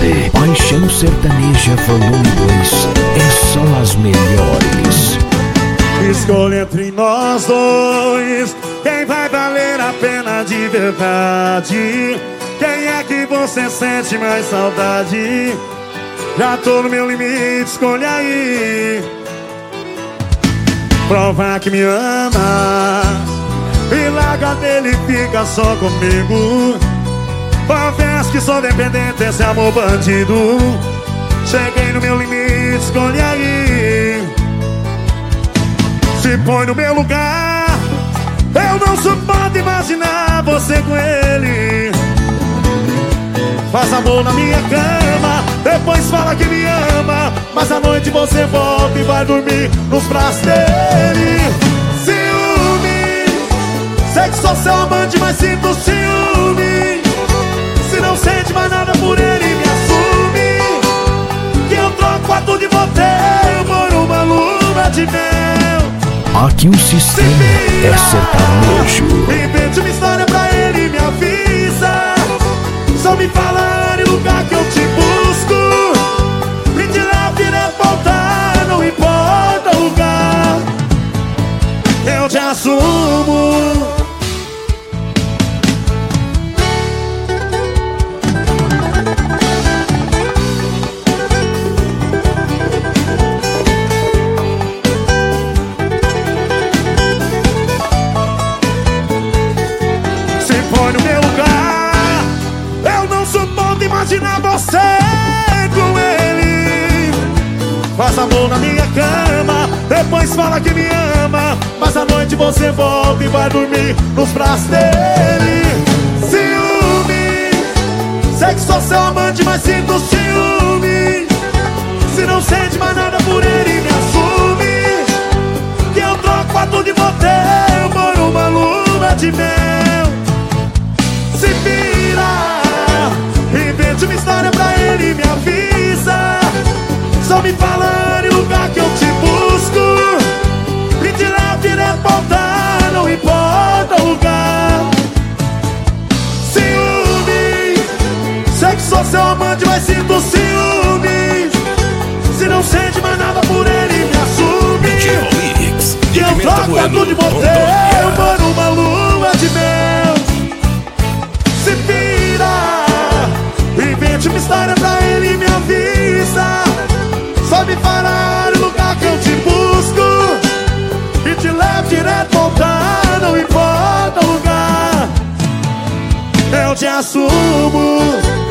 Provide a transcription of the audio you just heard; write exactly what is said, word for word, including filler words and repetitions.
tarde. Paixão Sertaneja Volume dois. É só as melhores. Escolha entre nós dois quem vai valer a pena de verdade. Quem é que você sente mais saudade? Já tô no meu limite, escolha aí. Prova que me ama e larga dele e fica só comigo. Confesso que sou dependente desse amor bandido. Cheguei no meu limite, escolhe aí. Se põe no meu lugar, eu não suporto imaginar você com ele. Faz amor na minha cama, depois fala que me ama, mas à noite você volta e vai dormir nos braços dele. Ciúme, sei que sou seu amante, mas sinto ciúme. Se não sente mais nada por ele, me assume que eu troco a tudo de você por uma lua de mel. Aqui o sistema é sertanejo. Invente uma história pra ele e me avisa. Só me fala em lugar que eu te busco. E de lá direto voltar, não importa o lugar. Eu te assumo. Imagina você com ele. Faz amor na minha cama, depois fala que me ama, mas à noite você volta e vai dormir nos braços dele. Ciúme, sei que sou seu amante, mas sinto ciúme. Se não sente mais nada por ele, me assume que eu troco a tudo de você por uma lua de mel. Se vira, invente uma história pra ele e me avisa. Só me fala em lugar que eu te busco. E te levo direto voltar, não importa o lugar. Ciúme, sei que sou seu amante, mas sinto ciúmes. Se não sente mais nada por ele, me assume que eu troco a tudo de você por uma lua de mel. Se vira, invente uma história pra ele e me avisa. Só me falar o lugar que eu te busco. E te levo direto voltar, não importa o lugar. Eu te assumo.